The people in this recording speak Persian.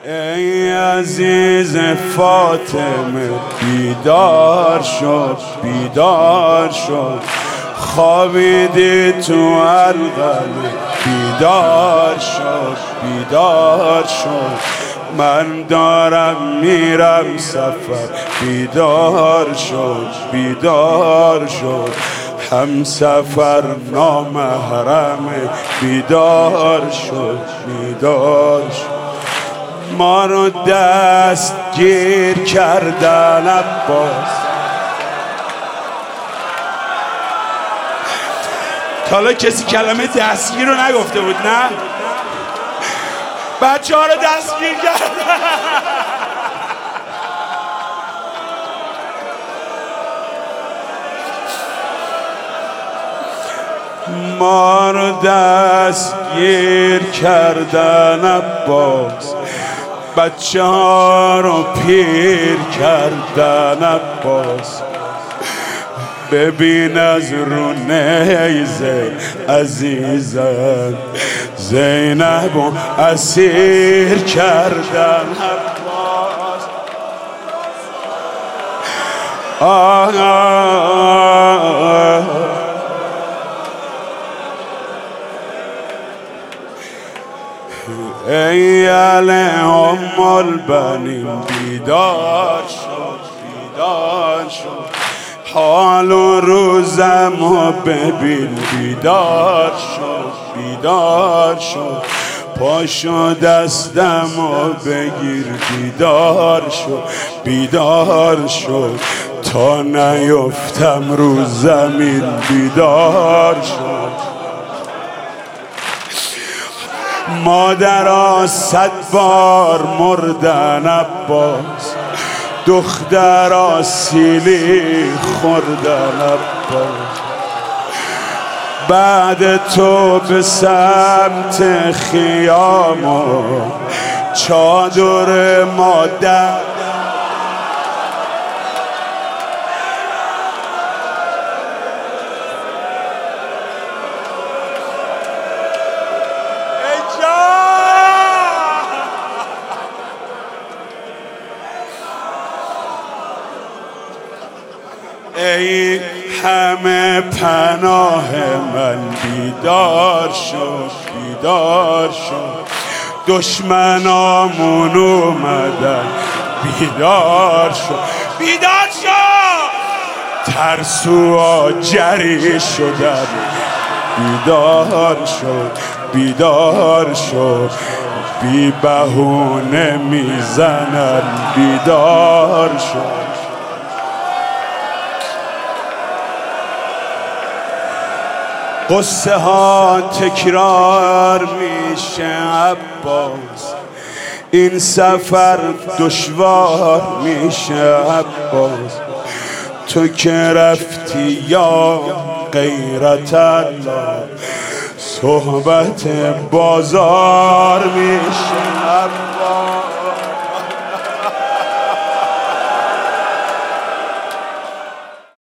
ای عزیز فاطمه بیدار شد بیدار شد، خوابیدی تو القلب بیدار شد بیدار شد، من دارم میرم سفر بیدار شد بیدار شد، هم سفر نامحرم بیدار شد بیدار شد، ما رو دست گیر کردن عباس. حالا کسی کلمه دستگیر رو نگفته بود نه؟ بچه ها رو دستگیر کردن. ما رو دستگیر کردن عباس، بچه ها رو پیر کردن عباس، ببین از رو نیزه عزیزم زینب و اسیر کردن عباس. ای ام البنین بیدار شد بیدار شد، حال و روزمو ببین بیدار شد بیدار شد، پاشو دستمو بگیر بیدار شد بیدار شد، تا نیفتم رو زمین بیدار شد. مادرها 100 بار مردن عباس، دخترها سیلی خوردن عباس، بعد تو به سمت خیام و چادر مادر ای همه پناه من بیدار شد بیدار شد، دشمنامون اومدن بیدار شد بیدار شد، ترسوها جری شدن بیدار شد بیدار شد، بی بهونه میزنن بیدار شد. قصه ها تکرار میشه عباس، این سفر دشوار میشه عباس، تو که رفتی یا غیرت الله صحبت بازار میشه عباس.